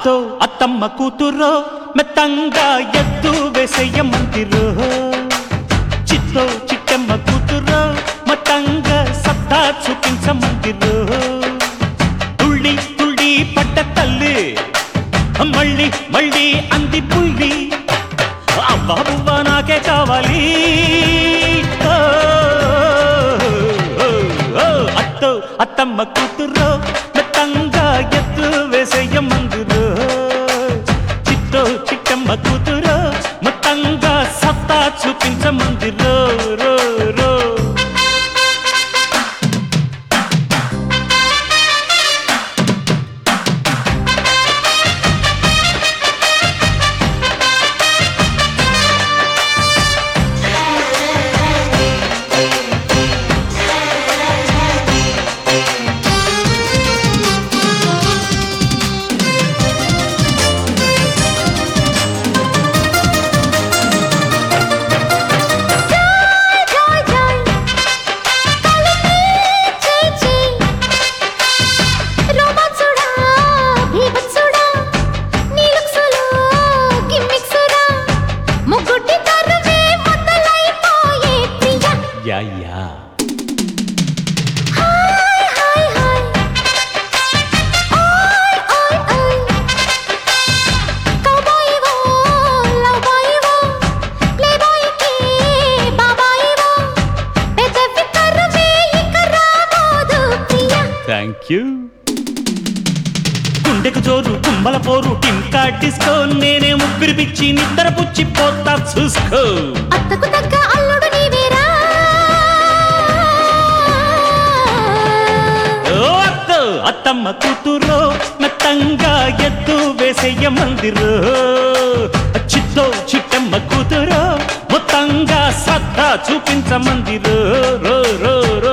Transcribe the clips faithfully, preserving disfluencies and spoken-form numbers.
అత్తో అత్తమ్మ కూతురో మెత్తంగా ఎత్తు వేసేయ మందిరో చిత్తో చిట్టమ్మ కూతురో మతంగా సత్తా చూపించమందిరో తుళ్ళి తుళ్ళి పడ్డ తల్లి మళ్ళీ మళ్ళీ అంది పుల్లి అవ్వ నాకే కావాలి అత్తో అత్తమ్మ కూతురో మెత్తంగా ఎత్తు వేసేయ మందిరో చిత్తో చిట్టమ్మ కూతురో మొత్తంగా సత్తా చూపించమందిరో రో రో Yeah, yeah. Hi, hi, hi. Oi, oi, oi. Cowboy wo, lowboy wo, playboy ke baboy wo. Pedavi karve ikarabodu priya. Thank you. గుండెకు జోరు కుంభల పోరు టింకా డిస్కో నేనే ముగ్గురు పిచ్చి నిద్ర పుచ్చి పోతా చూసుకో అత్తకు తగ్గ అల్లుడు నీవేరా అత్తమ్మ కూతురో మెత్తంగా ఎత్తు వేసేయ మందిరో చిత్తో చిట్టమ్మ కూతురో మొత్తంగా సత్తా చూపించమందిరో రో రో రో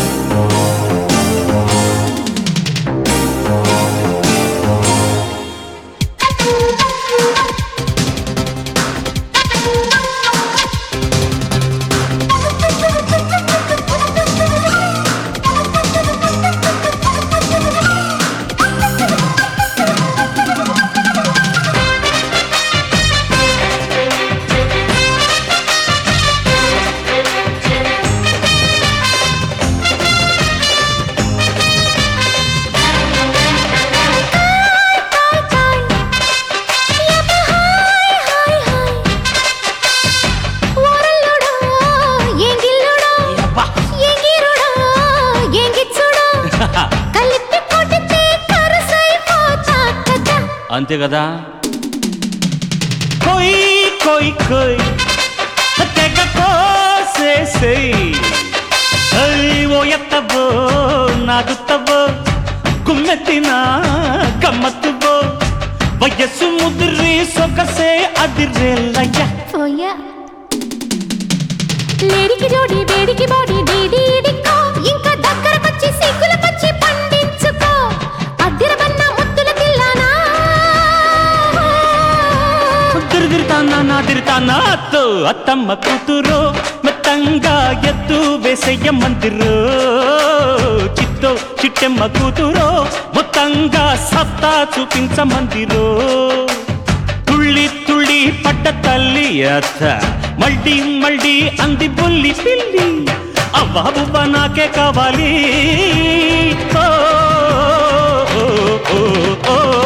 అంతే కదా కోయి కోయి కోయి తెగ కోసేసేయ్ ఓ ఎత్తవో నాగుత్తవో గుమ్మెత్తిన గమ్మత్తువో వయస్సు ముదిరి సొగసే అదిరేలయ్య లేడికి జోడి వేడికి బాడీ డీడీ డిక్కో ఇంకా దగ్గరకొచ్చి సిగ్గుల పచ్చి పండించుకో అద్దిరబన్న ముద్దుల తిల్లానా తిరిగిరితానా నా తిరితానా అత్తో అత్తమ్మ కూతురో మెత్తంగా ఎత్తు వేసేయ మందిరో చిత్తో చిట్టమ్మ కూతురో మొత్తంగా సత్తా చూపించమందిరో తుళ్ళి తుళ్ళి పడ్డ తల్లి అత్త మళ్ళీ మళ్ళీ అంది బుల్లి పిల్లి అవ్వ నాకే కావాలి ఓ ఓ ఓ